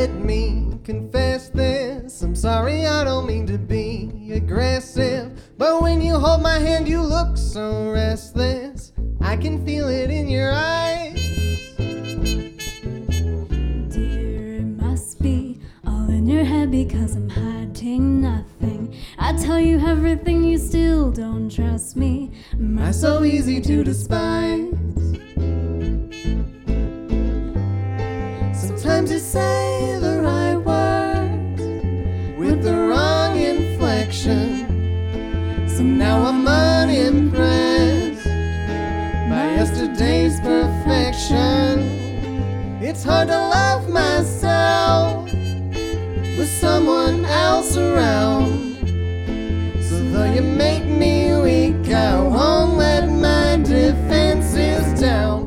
Let me confess this. I'm sorry, I don't mean to be aggressive, but when you hold my hand you look so restless. I can feel it in your eyes. Dear, it must be all in your head because I'm hiding nothing. I tell you everything, you still don't trust me. Am I so easy to despise? Sometimes you say the right words with the wrong inflection, so now I'm unimpressed by yesterday's perfection. It's hard to love myself with someone else around, so though you make me weak, I won't let my defenses down.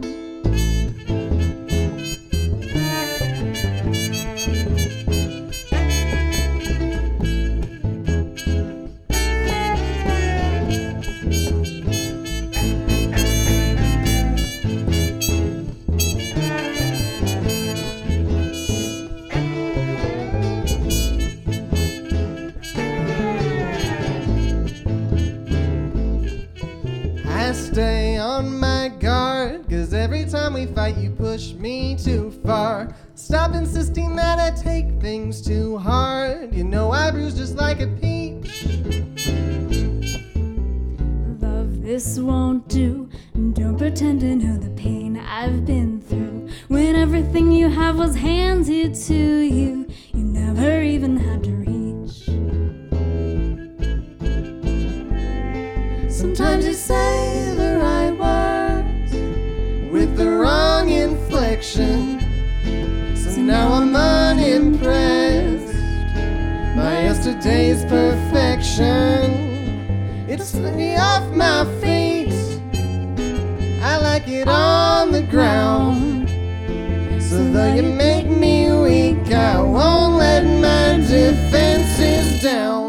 I stay on my guard, 'cause every time we fight you push me too far. Stop insisting that I take things too hard. You know I bruise just like a peach. Love, this won't do. Don't pretend to know the pain I've been through. When everything you have was handed to you, you never even had to reach. Sometimes you say the right words with the wrong inflection, so now I'm unimpressed by yesterday's perfection. It's me off my feet, I like it on the ground, so though you make me weak, I won't let my defenses down.